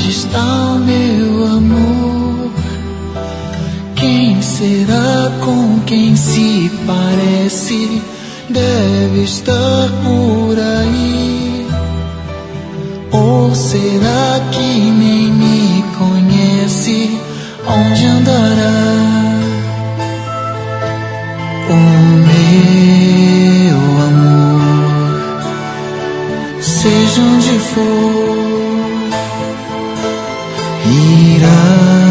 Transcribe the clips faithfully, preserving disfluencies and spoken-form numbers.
Onde está o meu amor? Quem será, com quem se parece? Deve estar por aí. Ou será que nem me conhece? Onde andará o meu amor? Seja onde for, irá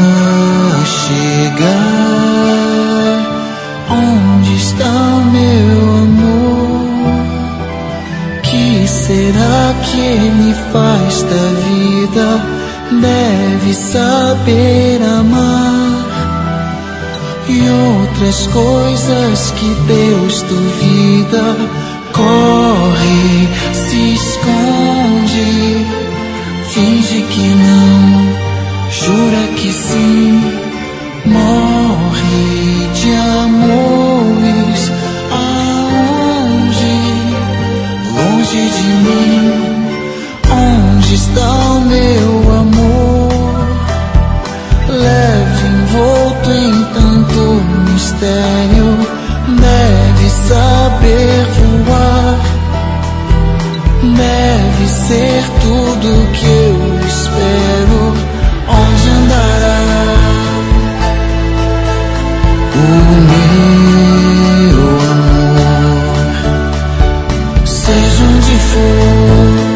chegar. Onde está o meu amor? Que será que ele faz da vida? Deve saber amar e outras coisas que Deus duvida. Corre, se esconde, finge que não, jura que sim. Morre de amores. Aonde? Longe de mim. Onde está o meu amor? Leve envolto em tanto mistério. Deve saber voar. Deve ser tudo que eu espero. Onde andará o meu amor? Seja onde for,